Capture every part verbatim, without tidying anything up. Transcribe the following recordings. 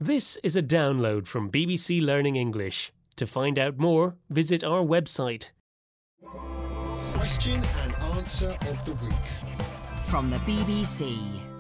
This is a download from B B C Learning English. To find out more, visit our website. Question and answer of the week. From the B B C.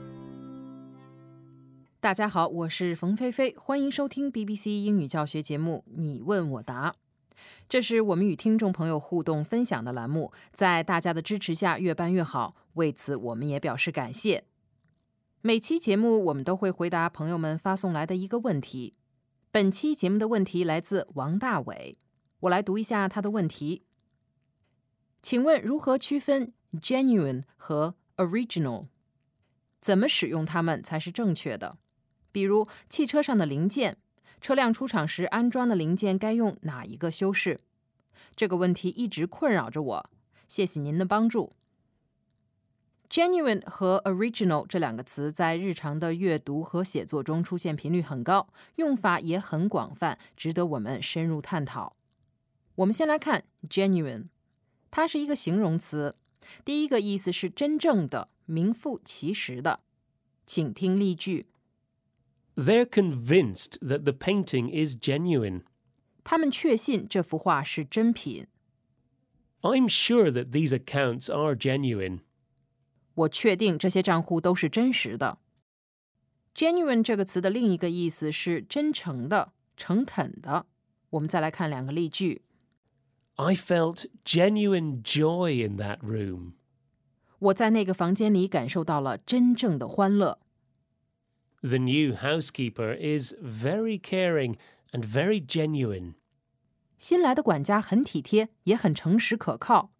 大家好，我是冯菲菲，欢迎收听 B B C 英语教学节目你问我答。这是我们与听众朋友互动分享的栏目，在大家的支持下越办越好，为此我们也表示感谢。每期节目我们都会回答朋友们发送来的一个问题。本期节目的问题来自王大伟，我来读一下他的问题。请问如何区分 genuine 和 original？ 怎么使用它们才是正确的？比如汽车上的零件，车辆出厂时安装的零件该用哪一个修饰？这个问题一直困扰着我，谢谢您的帮助。Genuine 和 original 这两个词在日常的阅读和写作中出现频率很高，用法也很广泛，值得我们深入探讨。我们先来看 genuine， 它是一个形容词，第一个意思是真正的、名副其实的。请听例句。 They're convinced that the painting is genuine. 他们确信这幅画是真品。 I'm sure that these accounts are genuine. 我确定这些账户都是真实的。Genuine 这个词的另一个意思是真诚的、诚恳的。我们再来看两个例句。 I felt genuine joy in that room. 我在那个房间里感受到了真正的欢乐。 The new housekeeper is very caring and very genuine. 新来的管家很体贴，也很诚实可靠。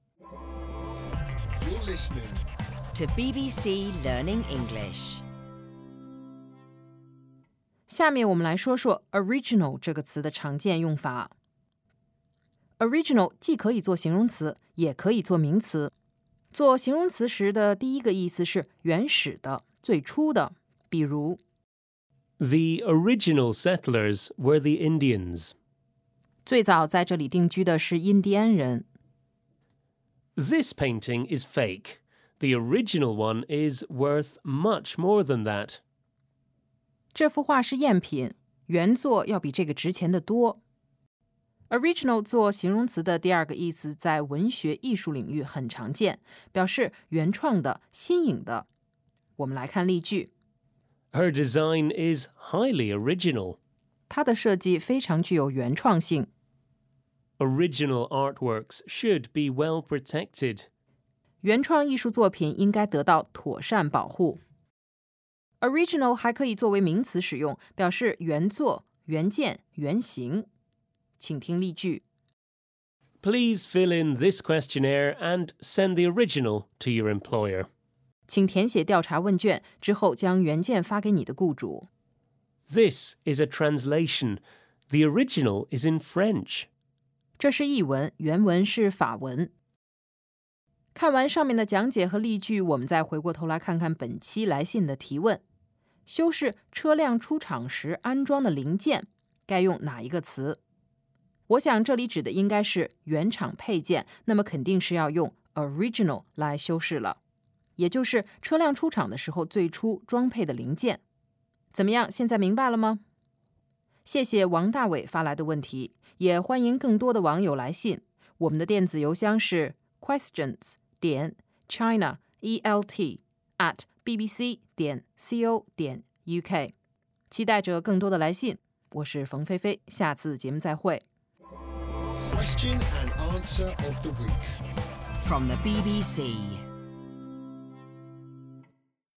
You're listening To B B C Learning English. 下面我们来说说 original 这个词的常见用法。Original 既可以做形容词，也可以做名词。做形容词时的第一个意思是原始的、最初的，比如 The original settlers were the Indians. 最早在这里定居的是印第安人。 This painting is fake. The original one is worth much more than that. 这幅画是赝品，原作要比这个值钱的多。Original 做形容词的第二个意思在文学艺术领域很常见，表示原创的、新颖的。我们来看例句。 Her design is highly original. 它的设计非常具有原创性。 Original artworks should be well protected. 原创艺术作品应该得到妥善保护。Original 还可以作为名词使用，表示原作、原件、原型。请听例句。 Please fill in this questionnaire and send the original to your employer. 请填写调查问卷，之后将原件发给你的雇主。 This is a translation. The original is in French. 这是译文，原文是法文。看完上面的讲解和例句，我们再回过头来看看本期来信的提问。修饰车辆出厂时安装的零件，该用哪一个词？我想这里指的应该是原厂配件，那么肯定是要用 original 来修饰了，也就是车辆出厂的时候最初装配的零件。怎么样，现在明白了吗？谢谢王大伟发来的问题，也欢迎更多的网友来信。我们的电子邮箱是 questions 点 china e l t at b b c 点 co 点 u k， 期待着更多的来信。我是冯菲菲，下次节目再会。 question and answer of the week. From the B B C.